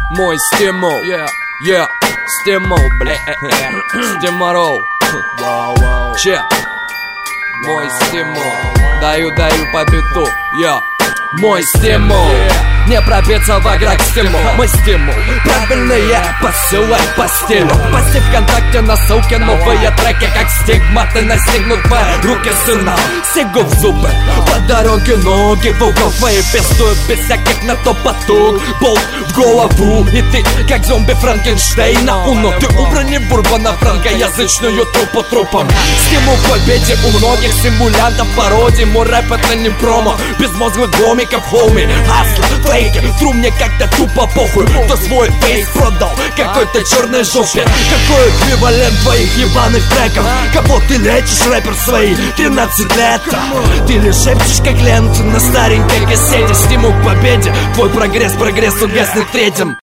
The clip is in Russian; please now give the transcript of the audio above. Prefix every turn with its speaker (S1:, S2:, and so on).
S1: Мой стимул, стимул, бля, стимарол, че? Мой стимул, даю по биту, мой стимул. Не пробиться в аграк стимул, мой стимул. Правильные посылай по стилю. Пости ВКонтакте на ссылке, новые треки, как стигматы настигнут твои руки, сына. Сигу в зубы, по дороге ноги в угол твои пестуют без всяких на то потуг. Болт в голову, и ты как зомби Франкенштейна. Уно, ты убрани Бурбана, франкоязычную трупу трупом. Стимул к победе у многих симулянтов пародий. Мой рэп это не промо, безмозглых гомиков, хоуми. Хасла, фейки, тру мне как-то тупо похуй. Кто свой фейс продал какой-то черной жопе. Какой эквивалент твоих ебаных треков? Кого ты лечишь, рэпер, свои 13 лет? Ты лишь шепчешь, как ленту на старенькой кассете. Стимул к победе, твой прогресс угаснет третьим.